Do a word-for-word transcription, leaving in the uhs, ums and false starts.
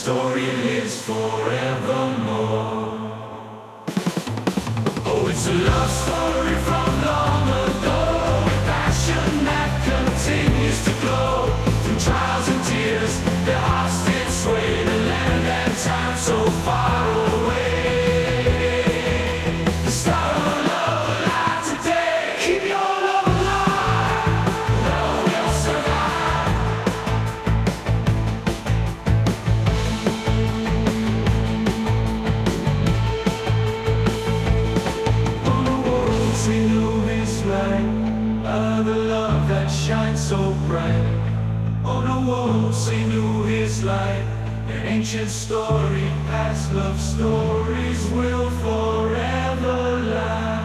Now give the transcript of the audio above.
story lives forevermore. Oh, it's a love story from long ago, passion that continues to glow. Through trials and tears, their hearts did sway the land and time so far away. The star of love alive today. Keep your love alive, love will survive. On the walls we knew his light, ah, the love that shines so bright. On the walls they knew his light, an ancient story, past love stories will forever lie.